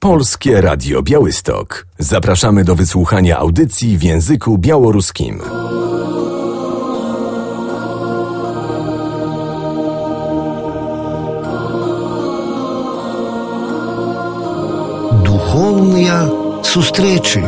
Polskie Radio Białystok. Zapraszamy do wysłuchania audycji w języku białoruskim. Духовные сустрэчы.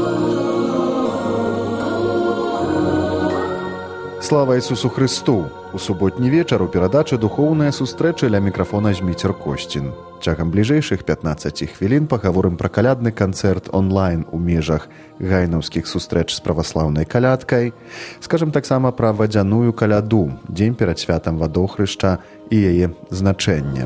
Слава Ісусу Христу! У суботні вечар у перадачы «Духоўныя сустрэчы» ля мікрафона Зміцер Косцін. Цягам бліжэйшых 15 хвілін пагаворым пра калядны канцэрт онлайн у межах гайнаўскіх сустрэч з праваслаўнай калядкай. Скажам таксама пра вадзяную каляду, дзень перад святам Вадохрышча і яе значэнне.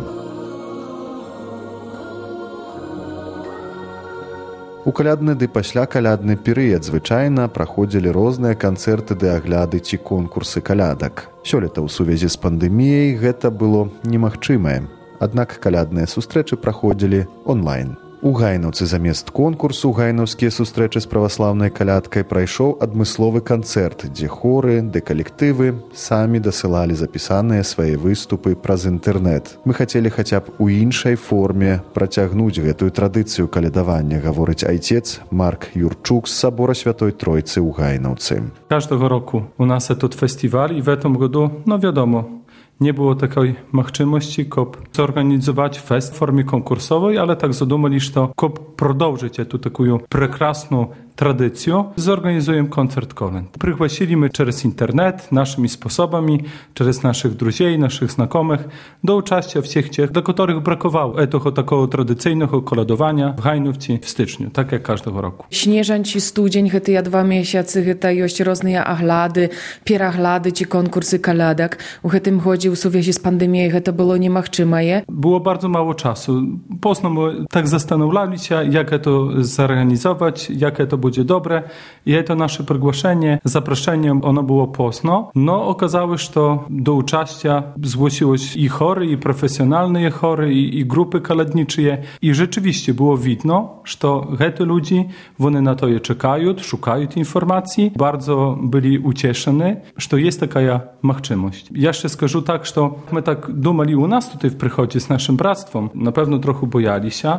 У калядны ды паслякалядны перыяд звычайна праходзілі розныя канцэрты ды агляды ці конкурсы калядак. Сёлета ў сувязі з пандэміяй гэта было немагчымае. Аднак калядныя сустрэчы праходзілі онлайн. У гайнаўцы замест конкурсу гайнаўскія сустрэчы з праваслаўнай калядкай прайшоў адмысловы канцэрт, дзе хоры ды калектывы самі дасылалі запісаныя свае выступы праз інтэрнэт. Мы хацелі хаця б у іншай форме працягнуць гэтую традыцыю калядавання, гаворыць айцец Марк Юрчук з Собора Святой Тройцы ў Гайнаўцы. Każdego roku u nas jest festiwal i w tym roku, no wiadomo, nie było takiej możliwości, kop zorganizować fest w formie konkursowej, ale tak zadumali, że kop продовжить эту такую прекрасную традицию, зорганизуем концерт колęd. Пригласили мы через интернет, нашими способами, через наших друзей, наших знакомых, do uczestnictwa всех тех, do których brakowało этого такого tradycyjnego koledowania w Gajnówce w styczniu, tak jak każdego roku. Śnieżanci studzień, гэта 2 miesiące, гэта jest różne aglady, pieraglady czy konkursy kaladak. U tym chodzi w związku z pandemią, гэта było niemożliwe. Było bardzo mało czasu. Poznamy tak zastanawiali się, jak to zorganizować, jak to będzie dobre. I to nasze przygoszenie, zaproszenie, ono było pozno. No, okazało się, że do uczestnictwa zgłosiło się i chory, i profesjonalne chory, i grupy kaladnicze. I rzeczywiście było widno, że te ludzie, one na to je czekają, szukają informacji. Bardzo byli ucieszeni, że jest taka możliwość. Jeszcze skażę tak, że my tak dumali u nas tutaj w przychodzie z naszym bractwem. Na pewno trochę bojali się,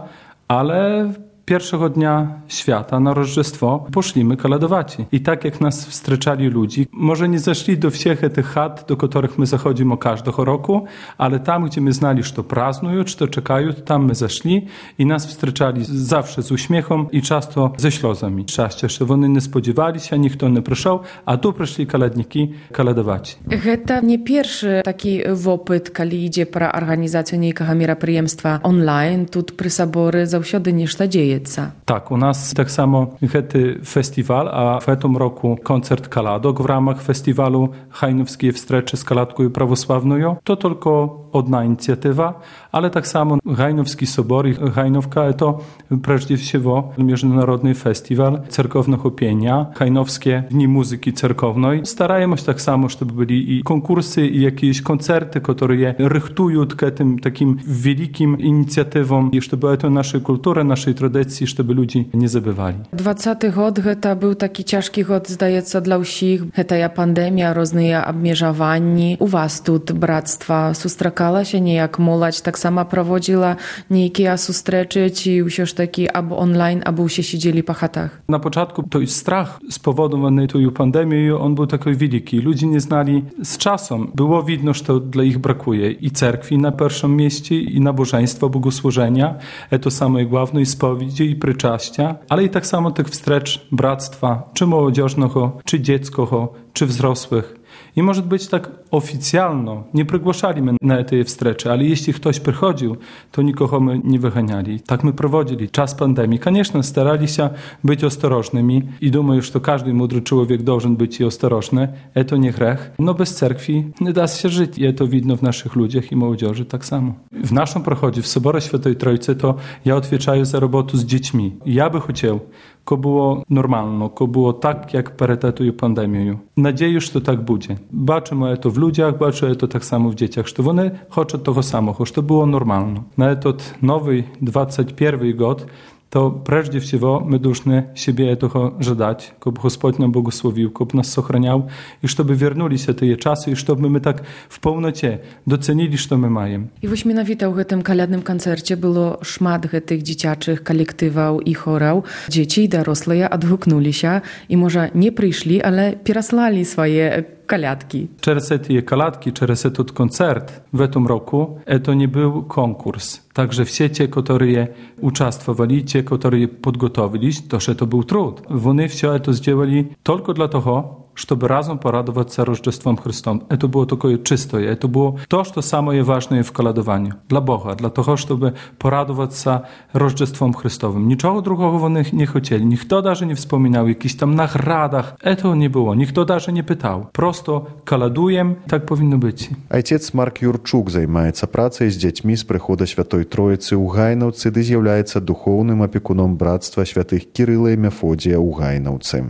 ale pierwszego dnia świata na Rożdżestwo poszliśmy kaladować. I tak jak nas wstreczali ludzie, może nie zeszli do wszystkich tych chat, do których my zachodzimy każdego roku, ale tam, gdzie my znali, że to praznują, czy to czekają, tam my zeszli i nas wstreczali zawsze z uśmiechem i często ze ślozami. Szczęście, że oni nie spodziewali się, nikt nie przyszedł, a tu przyszli kaladniki kaladować. To nie pierwszy taki opyt, kiedy idzie pro organizację niejakiego meropриемства online. Tu przy Sobory zawsze nieszta dzieje. Tak, u nas tak samo hety festiwal, a w tym roku koncert kaladok w ramach festiwalu Hajnowskiej Wstreczy z kaladką prawosławną. To tylko jedna inicjatywa, ale tak samo Hajnowski Sobor i Hajnowka to przede wszystkim międzynarodny festiwal cerkownego pienia, Hajnowskie Dni Muzyki Cerkownej. Starajmy się tak samo, żeby byli i konkursy, i jakieś koncerty, które je rychtują tym takim wielkim inicjatywom, i żeby to naszej kultury, naszej tradycji, żeby ludzie nie zabywali. 20 rok to był taki ciężki rok, zdaje się, dla wszystkich. To pandemia, różne obmierzenia. U was tu bractwa sustrzegała się niejak młodzież, tak sama prowadziła niejakie sustreczy, czy już taki albo online, albo już siedzieli po chatach? Na początku to jest strach spowodowany tą pandemią, on był taki wielki. Ludzie nie znali z czasem. Było widno, że to dla ich brakuje i cerkwi na pierwszym miejscu, i nabożeństwa, bogosłużenia. To samo i główne, i spowiedzi, i pryczastia, ale i tak samo tych wstrecz bractwa, czy młodzieżnego, czy dzieckogo, czy wzrosłych. I może być tak oficjalno, nie przygłaszaliśmy na tej wstreczy, ale jeśli ktoś przychodził, to nikogo my nie wyganiali. Tak my prowadzili czas pandemii. Конечно, starali się być ostrożnymi i думаю, że każdy mądry człowiek должен być i ostrożny. To nie grzech. No bez cerkwi nie da się żyć. I to widno w naszych ludziach i młodzieży tak samo. W naszym prochodzie, w Soborze Świętej Trójcy, to ja odpowiadam za robotę z dziećmi. Ja by chciał, ko było normalno, ko było tak, jak przed tą pandemią. Nadzieję, że to tak będzie. Baczymy to w ludziach, baczymy to tak samo w dzieciach, że one chcą tego samego, że to było normalno. Na ten nowy 21 rok то прежде всего мы должны себе этого ждать, чтобы Господь нам благословил, чтобы нас сохранял, и чтобы вернулись эти часы, и чтобы мы так в полноте доценили, что мы маем. I właśnie menawita w tym kalядnym koncercie było szmat tych dzieciaczych kolektywał i chorał. Dzieci i dorosłe odhuknuli się i może nie przyszli, ale przeraslali swoje колядки. Через эти колядки, через этот концерт в этом року, это не был конкурс. Также все те, которые участвовали, те, которые подготовились, тоже это был труд. Они все это сделали только для того, чтобы разом порадоваться Рождеством Христом. Это было такое чистое, это было то, что самое важное в колядовании. Для Бога, для того, чтобы порадоваться Рождеством Христовым. Ничего другого они не хотели. Никто даже не вспоминал о каких-то там наградах. Этого не было. Никто даже не питал. Просто колядуем, так повинно быть. Отец Марк Юрчук займаецца працай з дзяцьмі з прыхода Святой Троіцы ў Гайнаўцы, ды з'яўляецца духоўным апекуном братства святых Кірыла і Мефодія ў Гайнаўцы.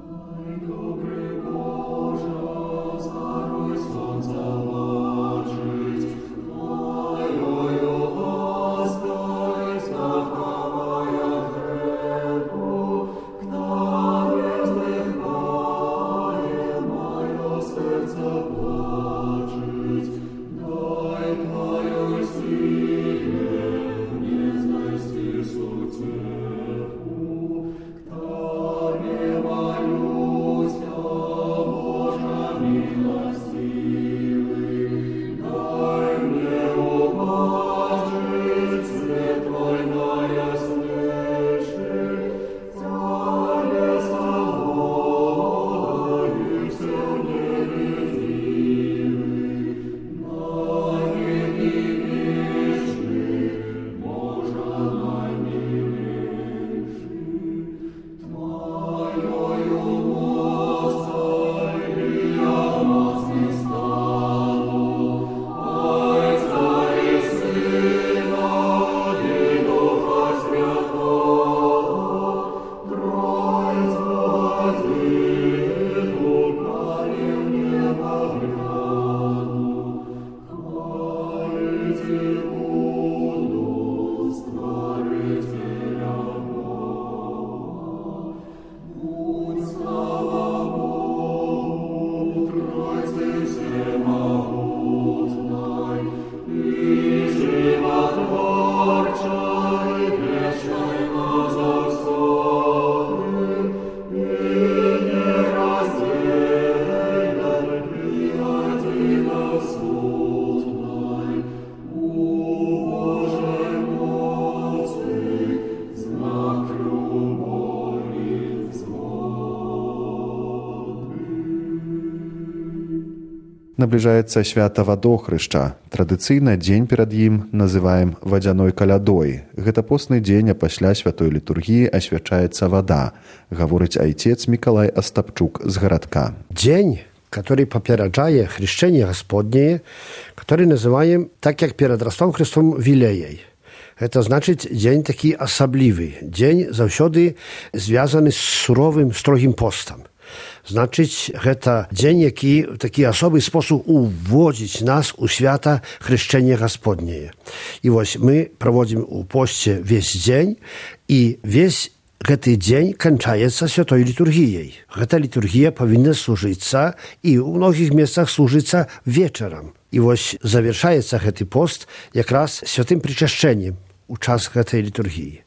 Набліжаецца свята Вадохрышча. Традыцыйна дзень перад ім называем вадзяной калядой. Гэта постны дзень, а пасля святой літургіі асвячаецца вада, гаворыць айцец Мікалай Астапчук з гарадка. Дзень, который попереджает хрещение Господнее, который называем, так как перед Рождеством Христом, Вилеей. Это значит день такий особливый, день завсёды звязаны з суровым, строгим постом. Значить, гэта дзень, які в такі асобы спосіб уводзіць нас у свята хрещення Господнее. І вось мы праводзім у посце весь дзень, і весь гэты дзень канчаецца святой літургіяй. Гэта літургія павінна служыцца, і ў многіх месцах служыцца вечарам. І вось завершаецца гэты пост якраз святым причашчэннем у час гэтай літургіі.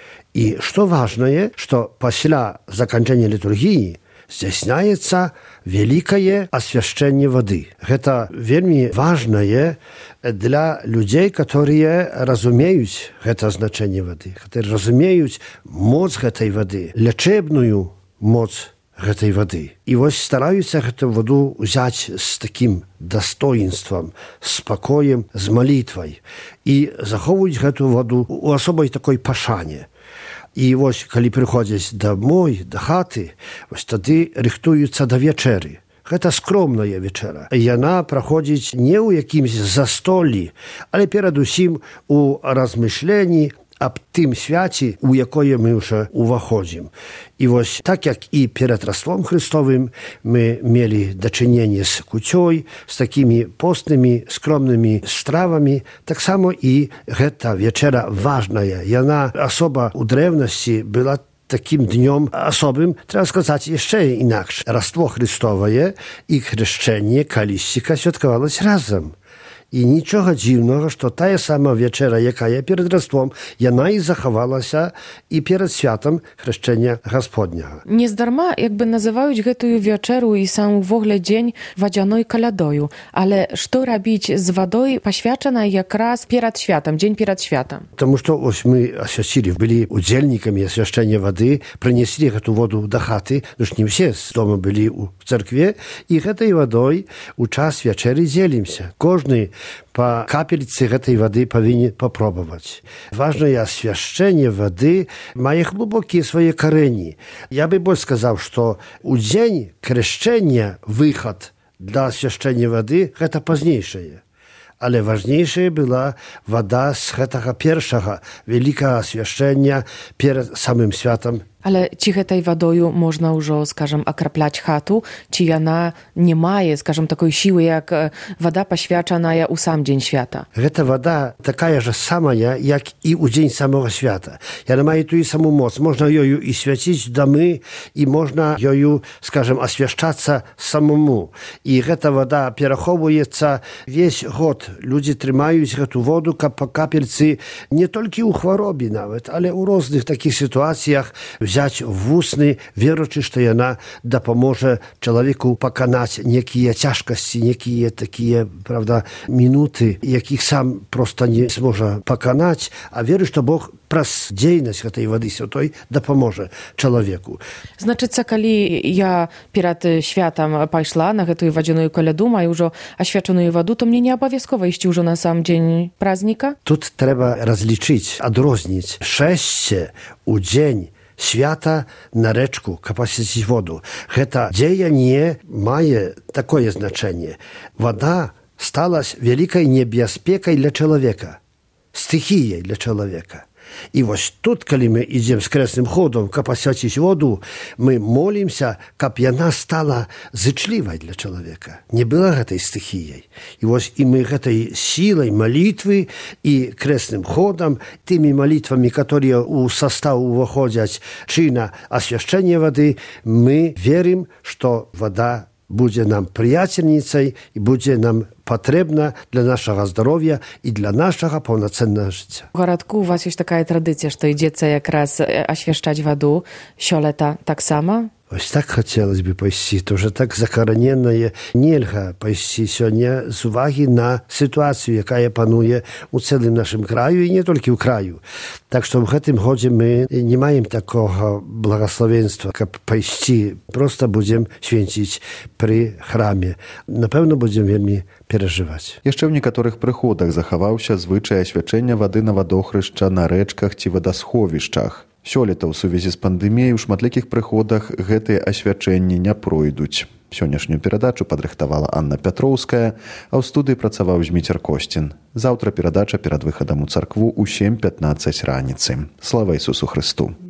І што важнае, што пасля заканчэння літургіі здзяйсняецца вялікае асвяшчэнне вады. Гэта вельмі важнае для людзей, которые разумеюць гэта значэнне вады, которые разумеюць моц гэтай вады, лячэбную моц гэтай вады. І вось стараюцца гэту ваду ўзяць з такім дастоінствам, спакоем, з малітвай і захоўваюць гэту ваду у асобай такой пашане. І вось, калі прыходзяць домой, да хаты, вось тады рыхтуюцца да вечэры. Гэта скромная вечэра. Яна праходзіць не ў якімсь застолі, але перадусім у размышленні аб тым свяце, у якое мы ўжо уваходзім. І вось так як і перад Раством Христовым мы мелі дачыненне з куцёй, з такімі постнымі, скромнымі стравамі, таксама і гэта вечера важная. Яна асоба ў древнасці была таким dniom osobym, trzeba сказать jeszcze inaczej. Rastwo Chrystowe i chrzczenie kaliścika świadkowało się razem. I niczego dziwnego, że ta sama wieczera, jaka jest przed Rastwom, ona i zachowała się i przed światem chrzczenia Gospodniego. Niezdarma jakby nazywaють гэтую wieczeru i sam w ogóle dzień wadzianej kaladoju, ale co robić z wodą poświęconej jak raz przed światem, dzień przed światem? Потому что мы oświęcili, byli udzielnikami oświęcenia wody, przynieśli tę wodę do chaty, już nie wszyscy z domu byli w cerkwie i tej wodą u czas wieczery dzielimy się. Każdy po kapelce tej wody powinien popróbować. Ważne jest oświęcenie wody, ma głębokie swoje korzenie. Ja bym сказал, że u dzień chrzczenia wychód dla oświęcenia wody to późniejsze. Ale ważniejsza była woda z tego pierwszego wielkiego oświęcenia przed samym światem. Ale czy tej wodą można już, skażem, akraplać chatu, czy ona nie ma, skażem, takiej siły jak woda poświęcona u sam dzień świata? Ta woda taka że sama jak i u dzień samego świata. Ona ma tu i samą moc. Można ją i świecić domy i można ją, skażem, oświęcać samemu. I ta woda przechowuje się wieś rok. Ludzie trzymają tę wodę po kapelce nie tylko u choroby nawet, ale u różnych takich sytuacjach wziąć w ustny, wierując, że ona dopomoże człowieku pokonać niekie ciężkości, niekie takie, prawda, minuty, jakich sam prosto nie może pokonać, a wierzy, że Bóg przez dziejność tej wody świętej dopomoże człowieku. Znaczy, kiedy ja przed światem poszła na tę wodzianą koledu, mając już oświęconą wodę, to mnie nie obowiązkowo iść już na sam dzień praznika? Tu trzeba rozliczyć, odróżnić 6 u dzień świata na reczku, kapacitet wodu. To dzieje ma takie znaczenie. Woda stała się wielką niebezpieczą dla człowieka, stychiją dla człowieka. I właśnie tu, kiedy my idziemy z kresnym chodem kapacitet wodu, my modlimy się, aby ona stała życzliwa dla człowieka. Nie była tej stychijej. I właśnie my tej siłą modlitwy i kresnym chodem, tymi modlitwami, które u sostawu wchodzą, czy na oświęcenie wody, my wierzymy, że woda będzie nam przyjacielnicą i będzie nam potrzebna dla naszego zdrowia i dla naszego pełnocennego życia. W Radku u was jest taka tradycja, że idziecie jak raz oświęcać wodę, sioleta tak samo? Ось так хотелось бы пойти, то уже так закорененное нельга пойти сегодня с уваги на ситуацию, яка панує у цілим нашим краю і не тільки у краю. Так що в гэтым годзе мы не маем такого благословенства, каб пойти, просто будем święcić при храме. Напэўна, будем вельмі переживаць. Яшчэ ў некаторых прыходах захаваўся звычай асвячэння вады на вадохрышча на рэчках ці вадасховішчах. Сёлета ў сувязі з пандэміяй у шматлікіх прыходах гэтыя асвячэнні не пройдуць. Сённяшнюю перадачу падрыхтавала Анна Пятроўская, а ў студыі працаваў Зміцер Косцін. Заўтра перадача перад выхадам у царкву ў 7:15 раніцы. Слава Ісусу Христу!